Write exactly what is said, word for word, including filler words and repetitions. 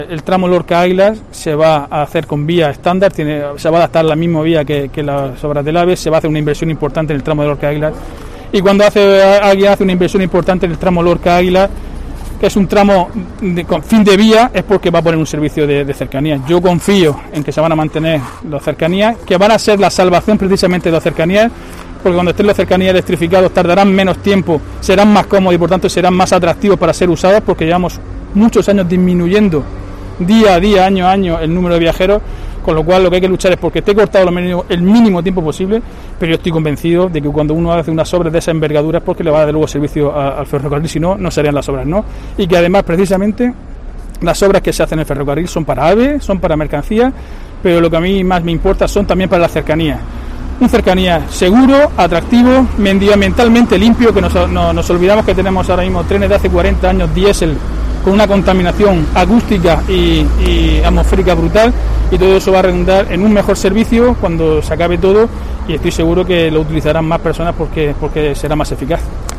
El tramo Lorca-Águilas se va a hacer con vía estándar, tiene, se va a adaptar a la misma vía que, que las obras del AVE, se va a hacer una inversión importante en el tramo de Lorca-Águilas, y cuando hace, alguien hace una inversión importante en el tramo Lorca-Águilas, que es un tramo de, con fin de vía, es porque va a poner un servicio de, de cercanías. Yo confío en que se van a mantener las cercanías, que van a ser la salvación precisamente de las cercanías, porque cuando estén las cercanías electrificadas tardarán menos tiempo, serán más cómodos y por tanto serán más atractivos para ser usados, porque llevamos muchos años disminuyendo día a día, año a año, el número de viajeros, con lo cual lo que hay que luchar es porque esté cortado lo mínimo, el mínimo tiempo posible, pero yo estoy convencido de que cuando uno hace unas obras de esa envergadura es porque le va a dar luego servicio a, al ferrocarril, si no, no serían las obras, ¿no? Y que además, precisamente, las obras que se hacen en el ferrocarril son para AVE, son para mercancía, pero lo que a mí más me importa son también para las cercanías. Un cercanía seguro, atractivo, medioambientalmente limpio, que nos, no, nos olvidamos que tenemos ahora mismo trenes de hace cuarenta años diésel con una contaminación acústica y, y atmosférica brutal, y todo eso va a redundar en un mejor servicio cuando se acabe todo, y estoy seguro que lo utilizarán más personas porque, porque será más eficaz.